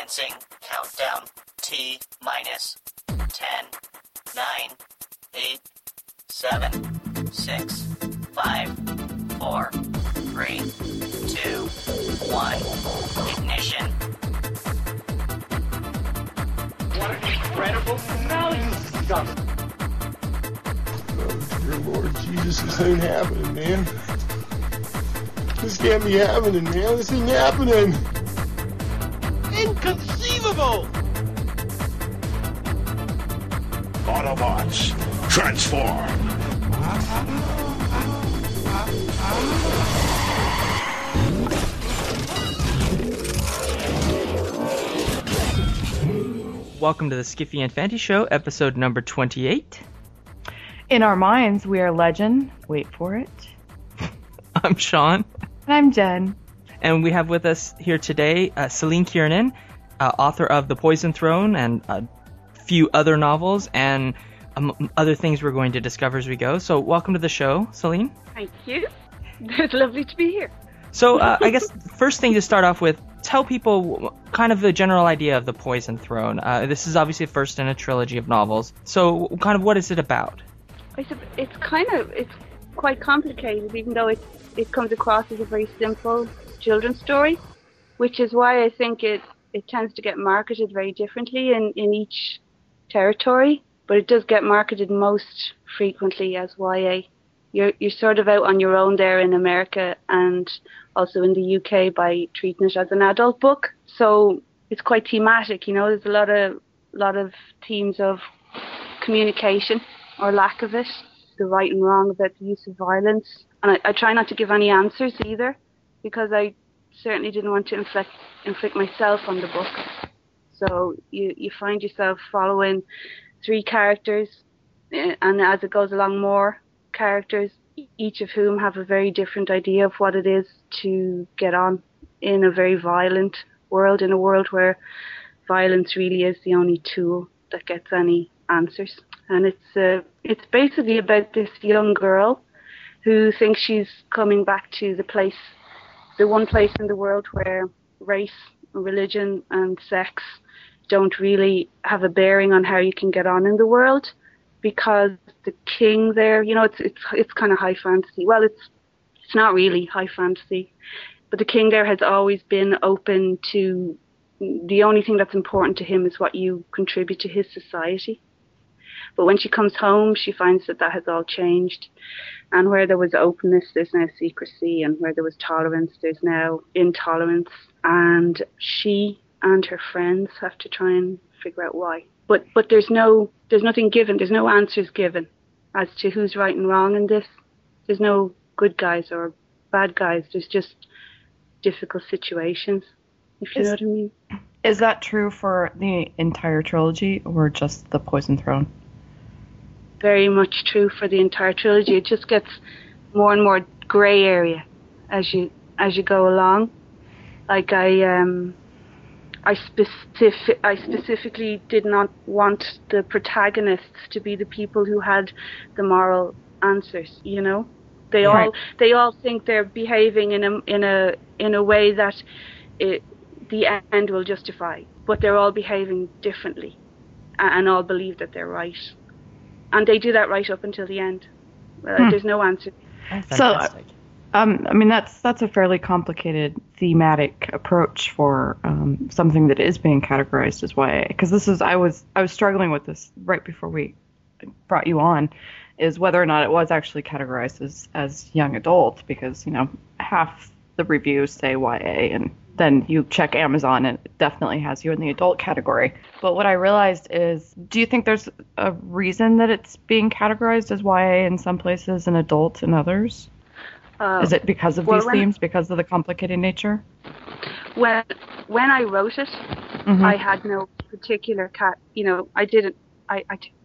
Commencing countdown. T minus 10, 9, 8, 7, 6, 5, 4, 3, 2, 1. Ignition. What an incredible smell, you suck! Oh, dear Lord Jesus, this ain't happening, man. This can't be happening, man. This ain't happening. Inconceivable! Autobots, transform! Welcome to the Skiffy and Fanty Show, episode number 28. In our minds, we are legend. Wait for it. I'm Sean. And I'm Jen. And we have with us here today Celine Kiernan, author of The Poison Throne and a few other novels and other things we're going to discover as we go. So welcome to the show, Celine. Thank you. It's lovely to be here. So I guess the first thing to start off with, tell people kind of the general idea of The Poison Throne. This is obviously first in a trilogy of novels. So kind of what is it about? It's quite complicated, even though it comes across as a very simple children's story, which is why I think it tends to get marketed very differently in each territory, but it does get marketed most frequently as YA. You're sort of out on your own there in America and also in the UK by treating it as an adult book. So it's quite thematic, you know. There's a lot of themes of communication or lack of it, the right and wrong about the use of violence. And I try not to give any answers either, because I certainly didn't want to inflict myself on the book. So you find yourself following three characters, and as it goes along, more characters, each of whom have a very different idea of what it is to get on in a very violent world, in a world where violence really is the only tool that gets any answers. And it's basically about this young girl who thinks she's coming back to the one place in the world where race, religion, and sex don't really have a bearing on how you can get on in the world, because the king there, you know, it's kind of high fantasy. Well, it's not really high fantasy, but the king there has always been open to, the only thing that's important to him is what you contribute to his society. But when she comes home, she finds that has all changed. And where there was openness, there's now secrecy. And where there was tolerance, there's now intolerance. And she and her friends have to try and figure out why. But there's nothing given. There's no answers given as to who's right and wrong in this. There's no good guys or bad guys. There's just difficult situations, if you know what I mean. Is that true for the entire trilogy or just The Poison Throne? Very much true for the entire trilogy. It just gets more and more grey area as you go along. Like I specifically did not want the protagonists to be the people who had the moral answers. You know, they all think they're behaving in a way that the end will justify, but they're all behaving differently, and all believe that they're right. And they do that right up until the end. There's no answer. So, I mean, that's a fairly complicated thematic approach for something that is being categorized as YA. Because I was struggling with this right before we brought you on, is whether or not it was actually categorized as young adult. Because, you know, half the reviews say YA, and then you check Amazon and it definitely has you in the adult category. But what I realized is, do you think there's a reason that it's being categorized as YA in some places and adult in others? Is it because of these themes, because of the complicated nature? When I wrote it, I had no particular I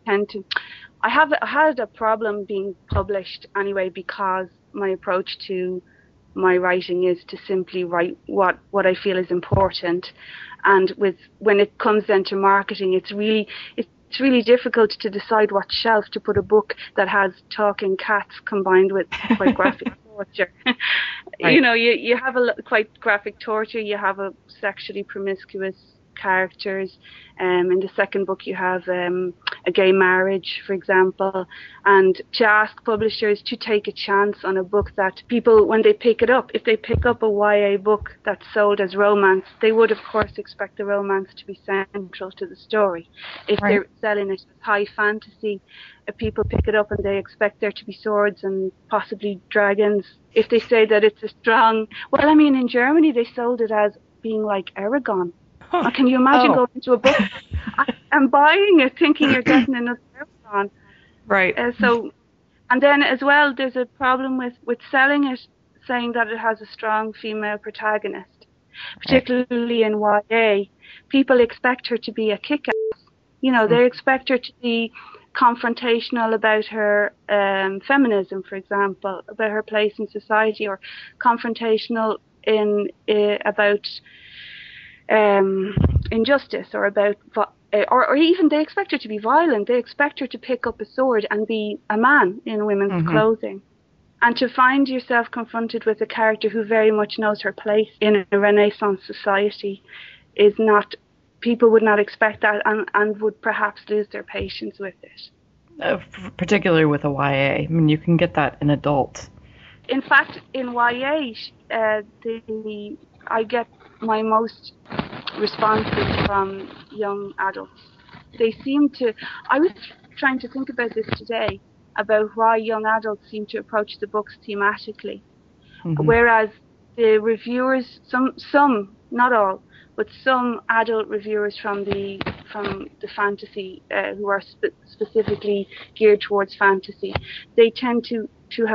had a problem being published anyway, because my approach to my writing is to simply write what I feel is important, and when it comes then to marketing, it's really difficult to decide what shelf to put a book that has talking cats combined with quite graphic torture. Right. You know, you have quite graphic torture, you have a sexually promiscuous characters. In the second book, you have a gay marriage, for example, and to ask publishers to take a chance on a book that people, when they pick it up, if they pick up a YA book that's sold as romance, they would, of course, expect the romance to be central to the story. If they're selling it as high fantasy, if people pick it up and they expect there to be swords and possibly dragons, if they say that it's a strong... Well, I mean, in Germany, they sold it as being like Aragon. Can you imagine going into a book and buying it thinking you're getting another Aragon? Right. And then as well, there's a problem with selling it, saying that it has a strong female protagonist, particularly in YA. People expect her to be a kick-ass. You know, they expect her to be confrontational about her feminism, for example, about her place in society, or confrontational about injustice, or about, or even they expect her to be violent. They expect her to pick up a sword and be a man in women's clothing. And to find yourself confronted with a character who very much knows her place in a Renaissance society is not, people would not expect that, and would perhaps lose their patience with it. Particularly with a YA. I mean, you can get that in adult. In fact, in YA, I get my most responses from young adults. They seem to... I was trying to think about this today, about why young adults seem to approach the books thematically. Whereas the reviewers, some, not all, but some adult reviewers from the fantasy, who are specifically geared towards fantasy, they tend to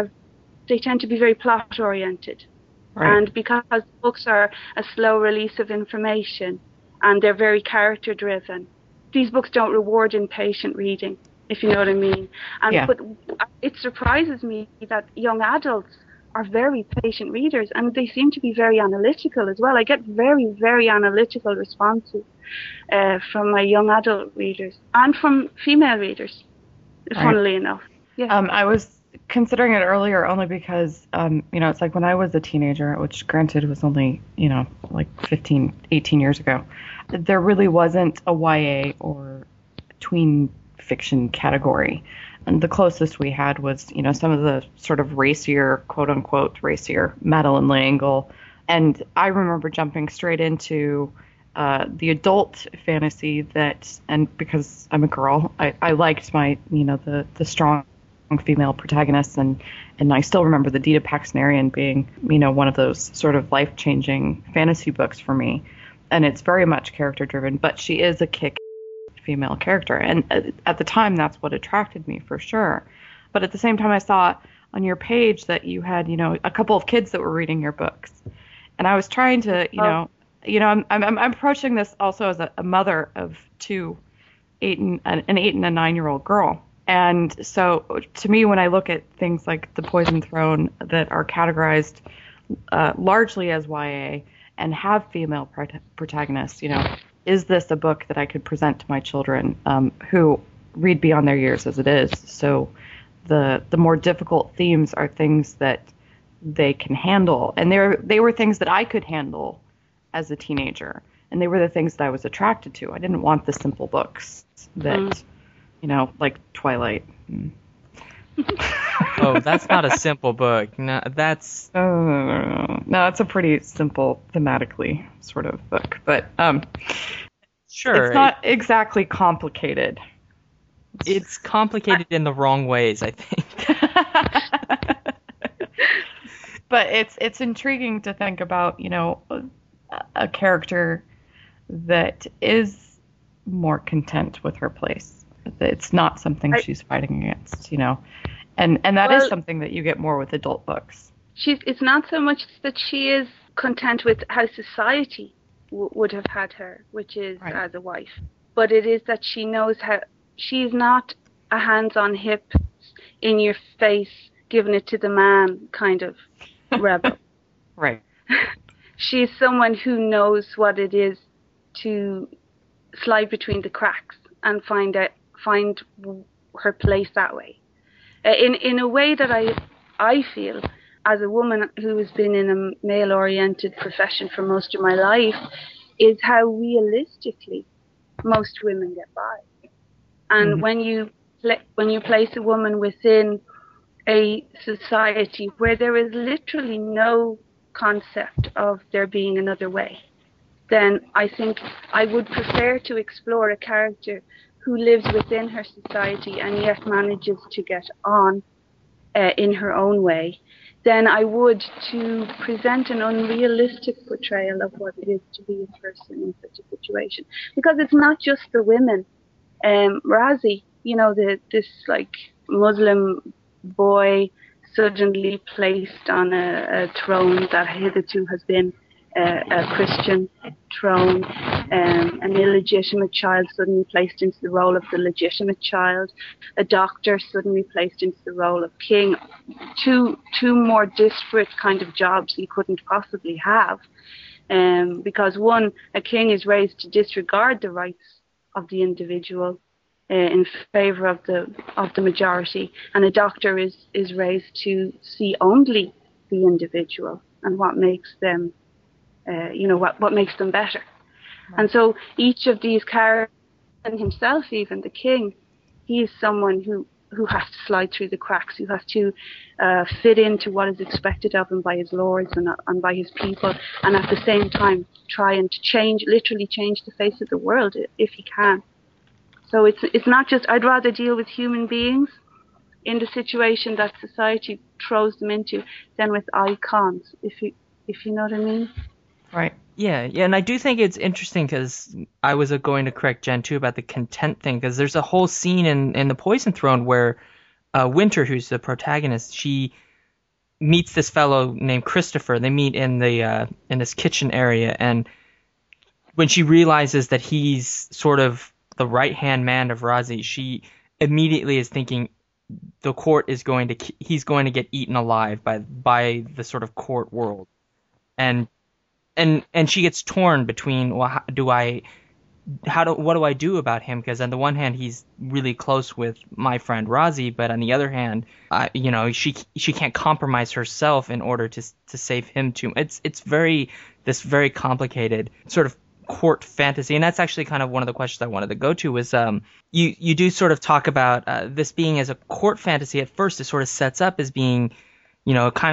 be very plot oriented. Right. And because books are a slow release of information and they're very character driven, these books don't reward impatient reading, if you know what I mean. And but it surprises me that young adults are very patient readers, and they seem to be very analytical as well. I get very, very analytical responses from my young adult readers and from female readers, funnily enough. Yeah. I was considering it earlier only because, it's like when I was a teenager, which granted was only, like 15, 18 years ago, there really wasn't a YA or tween fiction category. And the closest we had was, some of the sort of racier, quote unquote, racier Madeleine L'Engle. And I remember jumping straight into the adult fantasy and because I'm a girl, I liked my, the strong female protagonists, and I still remember the Dita Paxnarian being, one of those sort of life-changing fantasy books for me. And it's very much character-driven, but she is a kick female character. And at the time, that's what attracted me for sure. But at the same time, I saw on your page that you had, a couple of kids that were reading your books. And I was trying to, I'm approaching this also as a mother of two, an 8 and a 9-year-old girl. And so to me, when I look at things like The Poison Throne that are categorized largely as YA and have female protagonists, is this a book that I could present to my children who read beyond their years as it is? So the more difficult themes are things that they can handle. And they were things that I could handle as a teenager. And they were the things that I was attracted to. I didn't want the simple books that... like Twilight. Oh, that's not a simple book. No, that's... No, it's a pretty simple thematically sort of book. But sure, it's not exactly complicated. It's complicated in the wrong ways, I think. But it's intriguing to think about, a character that is more content with her place. It's not something she's fighting against, and that is something that you get more with adult books. It's not so much that she is content with how society would have had her, which is as a wife, but it is that she knows how she's not a hands-on hip, in your face, giving it to the man kind of rebel. Right. She's someone who knows what it is to slide between the cracks and find her place that way. In a way that I feel, as a woman who has been in a male-oriented profession for most of my life, is how realistically most women get by. And when you place a woman within a society where there is literally no concept of there being another way, then I think I would prefer to explore a character who lives within her society and yet manages to get on in her own way, than I would to present an unrealistic portrayal of what it is to be a person in such a situation. Because it's not just the women. Razi, this like Muslim boy suddenly placed on a throne that hitherto has been a Christian throne, an illegitimate child suddenly placed into the role of the legitimate child, a doctor suddenly placed into the role of king, two more disparate kind of jobs you couldn't possibly have, because one, a king is raised to disregard the rights of the individual in favor of the majority, and a doctor is raised to see only the individual and what makes them what makes them better. Right. And so each of these characters, and himself even, the king, he is someone who has to slide through the cracks, who has to fit into what is expected of him by his lords and by his people, and at the same time try and literally change the face of the world if he can. So it's not just, I'd rather deal with human beings in the situation that society throws them into than with icons, if you know what I mean. Right. Yeah, and I do think it's interesting because I was going to correct Jen too about the content thing, because there's a whole scene in the Poison Throne where Winter, who's the protagonist, she meets this fellow named Christopher. They meet in this kitchen area, and when she realizes that he's sort of the right-hand man of Razi, she immediately is thinking the court he's going to get eaten alive by the sort of court world, and she gets torn between, well, what do I do about him? Because on the one hand, he's really close with my friend Razi, but on the other hand, she can't compromise herself in order to save him too. It's very complicated sort of court fantasy, and that's actually kind of one of the questions I wanted to go to was you do sort of talk about this being as a court fantasy. At first, it sort of sets up as being, kind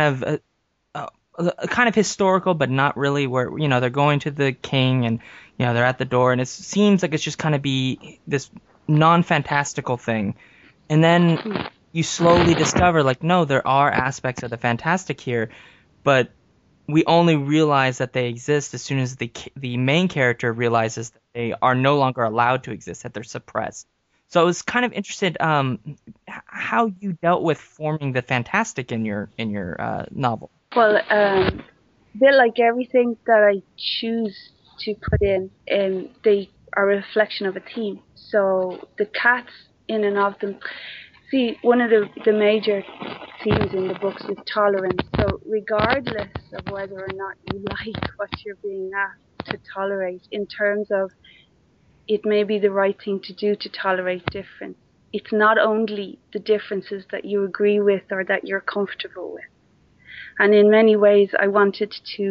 of historical, but not really, where they're going to the king and they're at the door, and it seems like it's just kind of be this non-fantastical thing, and then you slowly discover like, no, there are aspects of the fantastic here, but we only realize that they exist as soon as the main character realizes that they are no longer allowed to exist, that they're suppressed. So I was kind of interested how you dealt with forming the fantastic in your novel. Well, a bit like everything that I choose to put in, they are a reflection of a theme. So the cats in and of them, see, one of the major themes in the books is tolerance. So regardless of whether or not you like what you're being asked to tolerate, in terms of it may be the right thing to do to tolerate difference, it's not only the differences that you agree with or that you're comfortable with. And in many ways, I wanted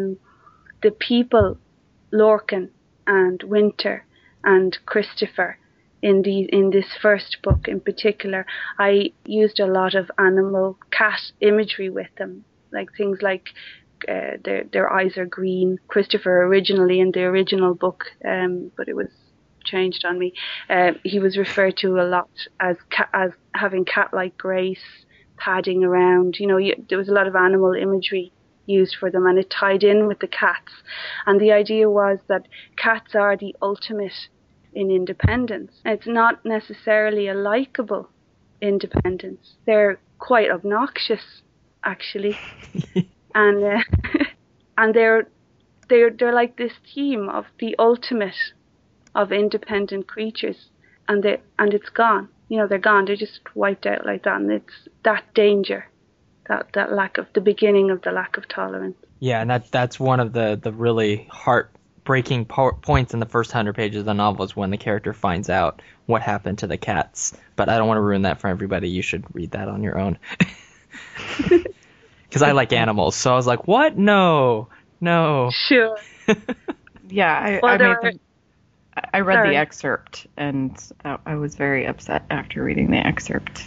the people, Lorcan and Winter and Christopher, in this first book in particular, I used a lot of animal cat imagery with them, like things like their eyes are green. Christopher originally in the original book, but it was changed on me. He was referred to a lot as having cat-like grace, padding around. There was a lot of animal imagery used for them, and it tied in with the cats. And the idea was that cats are the ultimate in independence. It's not necessarily a likable independence. They're quite obnoxious, actually, and they're like this theme of the ultimate of independent creatures, and it's gone. They're gone. They're just wiped out like that, and it's that danger, that lack of the beginning of the lack of tolerance. Yeah, and that's one of the really heartbreaking points in the first 100 pages of the novel is when the character finds out what happened to the cats. But I don't want to ruin that for everybody. You should read that on your own. Because I like animals, so I was like, what? No. Sure. Yeah, Well, I read Sorry. the excerpt, and I was very upset after reading the excerpt.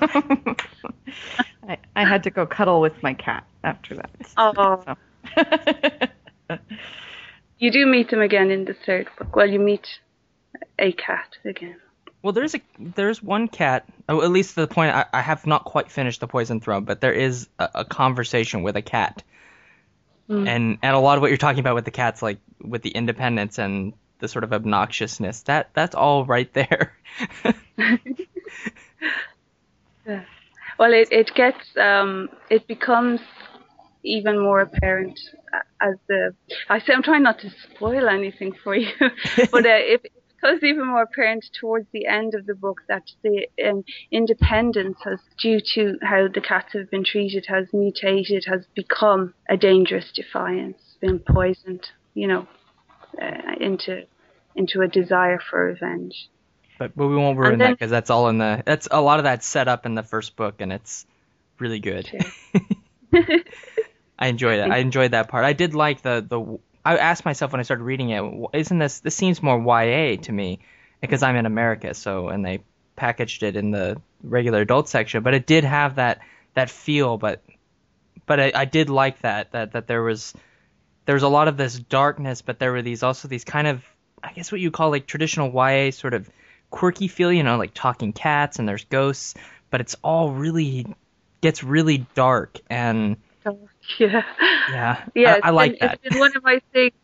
I had to go cuddle with my cat after that. Oh. So. You do meet them again in the third book. Well, you meet a cat again. Well, there's one cat, at least to the point I have not quite finished The Poison Throne, but there is a conversation with a cat. And a lot of what you're talking about with the cats, like with the independence and the sort of obnoxiousness, that's all right there. Yeah. Well, it becomes even more apparent as I'm trying not to spoil anything for you, but it becomes even more apparent towards the end of the book that the independence due to how the cats have been treated, has mutated, has become a dangerous defiance, been poisoned, into a desire for revenge. But we won't ruin that because that's all that's a lot of that's set up in the first book, and it's really good. I enjoyed it. I enjoyed that part. I did like the. I asked myself when I started reading it, isn't this seems more YA to me, because I'm in America, and they packaged it in the regular adult section, but it did have that feel, but I did like that there was a lot of this darkness, but there were these kind of, I guess what you call like traditional YA sort of quirky feel, like talking cats and there's ghosts, but it's all gets really dark and yeah. I like that. It's been one of my things.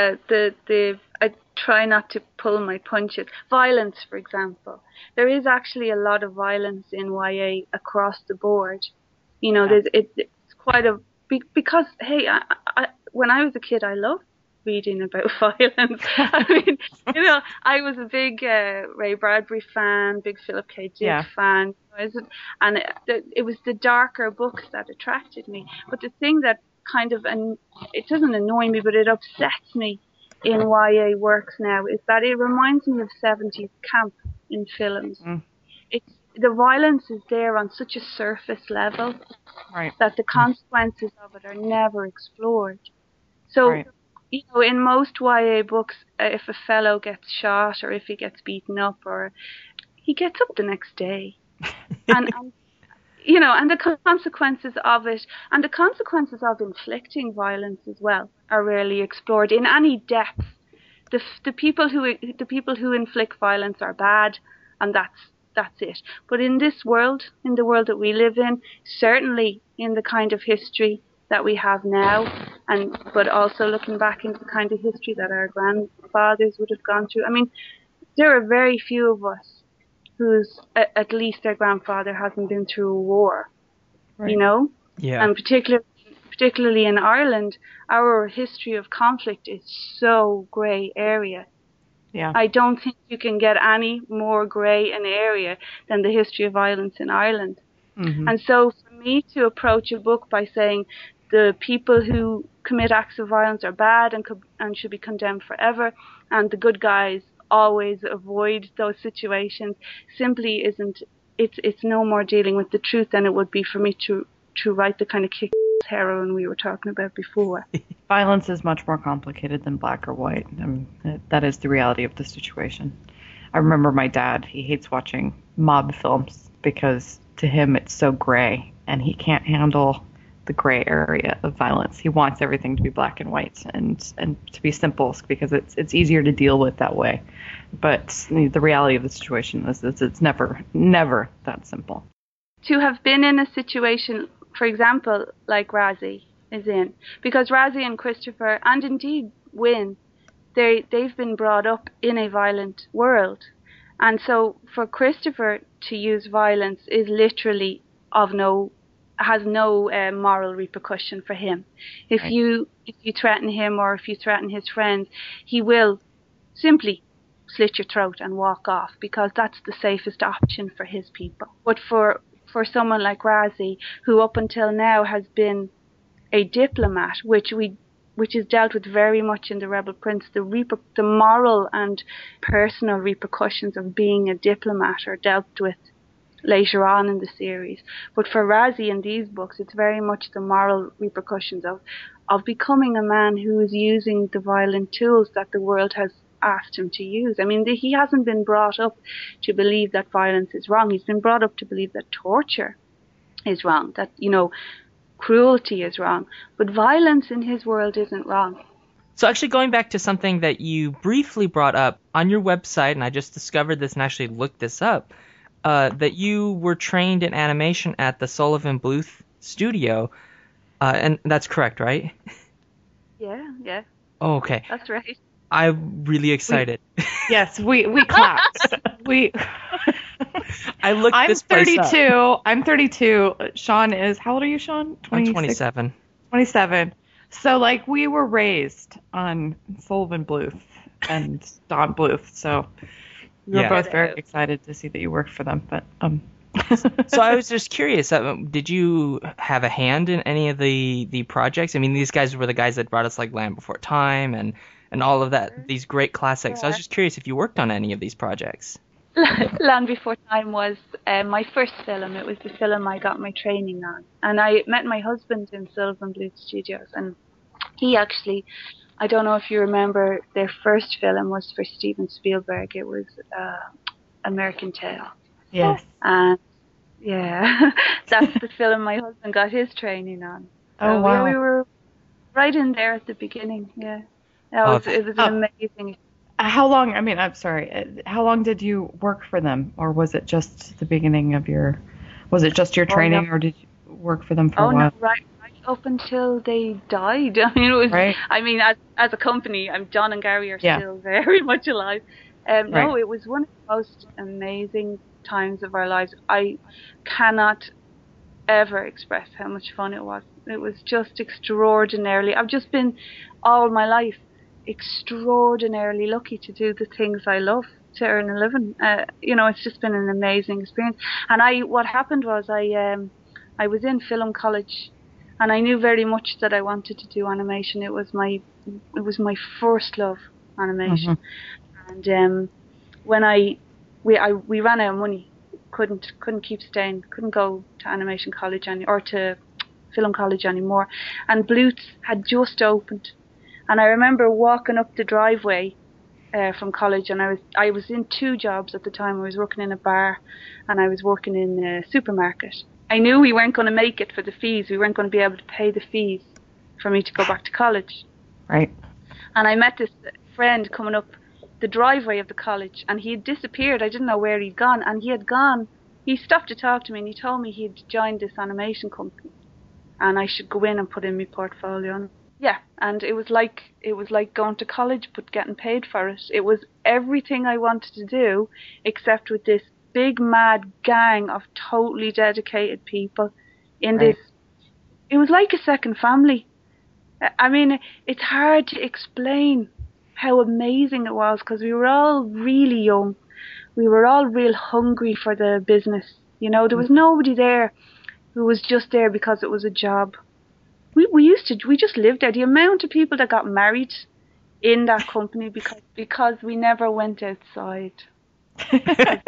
I try not to pull my punches. Violence, for example, there is actually a lot of violence in YA across the board. It's quite a because hey, when I was a kid, I loved reading about violence. I mean, I was a big Ray Bradbury fan, big Philip K. Dick fan, and it was the darker books that attracted me. But the thing that kind of, and it doesn't annoy me, but it upsets me in YA works now, is that it reminds me of 70s camp in films. The violence is there on such a surface level that the consequences of it are never explored. So, in most YA books, if a fellow gets shot or if he gets beaten up, or he gets up the next day, and the consequences of it, and the consequences of inflicting violence as well, are rarely explored in any depth. The people who inflict violence are bad, and that's it. But in this world, in the world that we live in, certainly in the kind of history that we have now, but also looking back into the kind of history that our grandfathers would have gone through. I mean, there are very few of us whose at least their grandfather hasn't been through a war, Yeah. And particularly in Ireland, our history of conflict is so grey area. Yeah. I don't think you can get any more grey an area than the history of violence in Ireland. Mm-hmm. And so for me to approach a book by saying the people who commit acts of violence are bad and should be condemned forever, and the good guys always avoid those situations, simply isn't. It's no more dealing with the truth than it would be for me to write the kind of kick heroine we were talking about before. Violence is much more complicated than black or white. That is the reality of the situation. I remember my dad, he hates watching mob films because to him it's so gray, and he can't handle the gray area of violence. He wants everything to be black and white and to be simple because it's easier to deal with that way. But the reality of the situation is it's never that simple. To have been in a situation, for example, like Razzie is in, because Razzie and Christopher, and indeed Wynne, they've been brought up in a violent world. And so for Christopher to use violence is literally has no moral repercussion for him. If you threaten him or if you threaten his friends, he will simply slit your throat and walk off, because that's the safest option for his people. But for someone like Razzie, who up until now has been a diplomat, which is dealt with very much in The Rebel Prince, the moral and personal repercussions of being a diplomat are dealt with later on in the series. But for Razzie in these books, it's very much the moral repercussions of becoming a man who is using the violent tools that the world has asked him to use. I mean, he hasn't been brought up to believe that violence is wrong. He's been brought up to believe that torture is wrong, that, cruelty is wrong. But violence in his world isn't wrong. So actually going back to something that you briefly brought up on your website, and I just discovered this and actually looked this up, that you were trained in animation at the Sullivan Bluth studio, and that's correct, right? Yeah. Oh, okay. That's right. I'm really excited. Yes, we clapped. I looked this place up. 32. I'm 32. Sean is, how old are you, Sean? I'm 27. 27. So, we were raised on Sullivan Bluth and Don Bluth. So, we were both very excited to see that you worked for them. But So I was just curious, did you have a hand in any of the projects? I mean, these guys were the guys that brought us Land Before Time and all of that, these great classics. So I was just curious if you worked on any of these projects. Land Before Time was my first film. It was the film I got my training on. And I met my husband in Sullivan Bluth Studios. And he actually, I don't know if you remember, their first film was for Steven Spielberg. It was American Tail. Yes. And yeah, that's the film my husband got his training on. So oh, wow. We were right in there at the beginning, yeah. It was amazing. How long, I'm sorry, how long did you work for them? Or was it just the beginning of was it just your training, or did you work for them for a while? No, right up until they died. I mean, it was, right. As a company, John and Gary are still very much alive. No, it was one of the most amazing times of our lives. I cannot ever express how much fun it was. It was just extraordinarily, I've just been all my life extraordinarily lucky to do the things I love, to earn a living. It's just been an amazing experience. And what happened was I was in film college, and I knew very much that I wanted to do animation. It was my first love, animation. Mm-hmm. And when we ran out of money, couldn't keep staying, couldn't go to animation college or to film college anymore, and Bluth's had just opened. And I remember walking up the driveway from college, and I was in two jobs at the time. I was working in a bar, and I was working in a supermarket. I knew we weren't going to make it for the fees. We weren't going to be able to pay the fees for me to go back to college. Right. And I met this friend coming up the driveway of the college, and he had disappeared. I didn't know where he'd gone, and he had gone. He stopped to talk to me, and he told me he'd joined this animation company, and I should go in and put in my portfolio. Yeah, and it was like going to college but getting paid for it. It was everything I wanted to do, except with this big mad gang of totally dedicated people in this. It was like a second family. I mean, it's hard to explain how amazing it was, because we were all really young. We were all real hungry for the business. There was nobody there who was just there because it was a job. We just lived there. The amount of people that got married in that company because we never went outside. I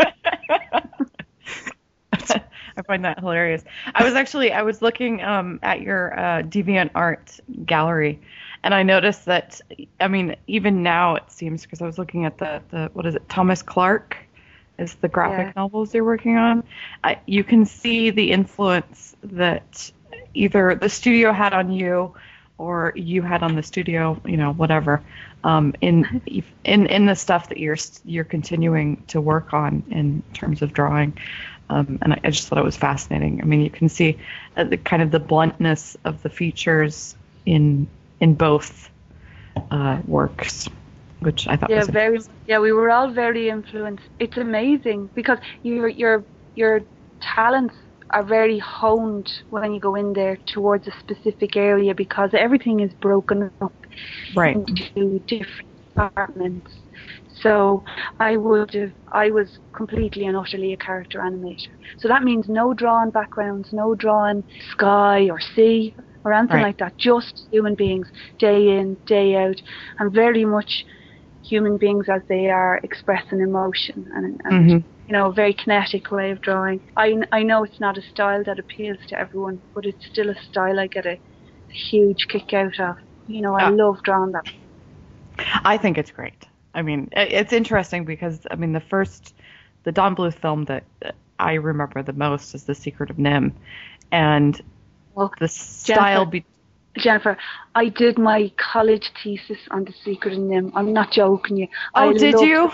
find that hilarious. I was looking at your DeviantArt gallery, and I noticed that, even now it seems, because I was looking at the what is it, Thomas Clark is the graphic novels you're working on. You can see the influence that either the studio had on you or you had on the studio, whatever, in the stuff that you're continuing to work on in terms of drawing. And I just thought it was fascinating. I mean, you can see the kind of the bluntness of the features in both works, which I thought was we were all very influenced. It's amazing because your talents are very honed when you go in there towards a specific area, because everything is broken up into different departments. So I was completely and utterly a character animator. So that means no drawing backgrounds, no drawing sky or sea or anything like that. Just human beings, day in, day out, and very much human beings as they are expressing emotion. And a very kinetic way of drawing. I know it's not a style that appeals to everyone, but it's still a style I get a huge kick out of. I love drawing that. I think it's great. I mean, it's interesting because, I mean, the Don Bluth film that I remember the most is The Secret of NIMH. And the style... Jennifer, I did my college thesis on The Secret of NIMH. I'm not joking you. Oh, did you?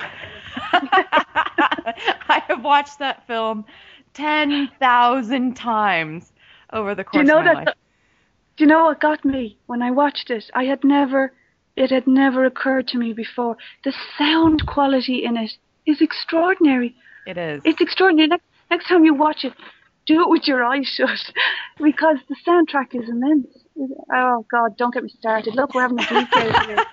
I have watched that film 10,000 times over the course of my life. Do you know what got me when I watched it? It had never occurred to me before. The sound quality in it is extraordinary. It is. It's extraordinary. Next time you watch it, do it with your eyes shut, because the soundtrack is immense. Oh, God, don't get me started. Look, we're having a deep day here.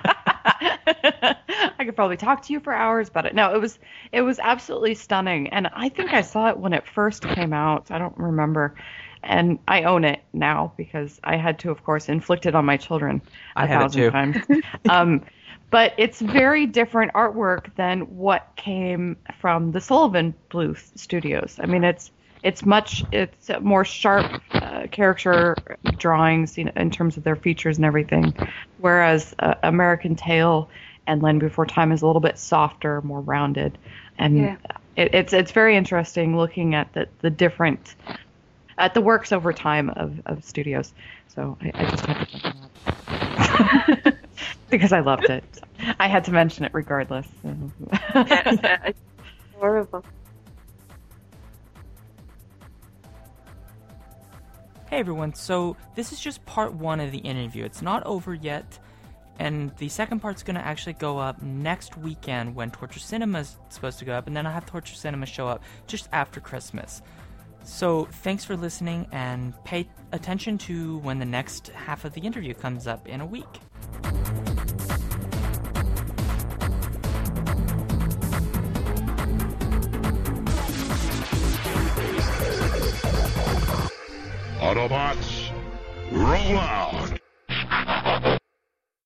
I could probably talk to you for hours about it. No, it was absolutely stunning. And I think I saw it when it first came out. I don't remember. And I own it now because I had to, of course, inflict it on my children a thousand times. But it's very different artwork than what came from the Sullivan Bluth Studios. I mean, it's more sharp character drawings in terms of their features and everything, whereas American Tail and Land Before Time is a little bit softer, more rounded, and it's very interesting looking at the different at the works over time of studios. So I just had to mention that because I loved it. So I had to mention it regardless. It's horrible. Hey everyone, so this is just part 1 of the interview. It's not over yet, and the second part's going to actually go up next weekend when Torture Cinema is supposed to go up, and then I'll have Torture Cinema show up just after Christmas. So thanks for listening, and pay attention to when the next half of the interview comes up in a week. Autobots, roll out!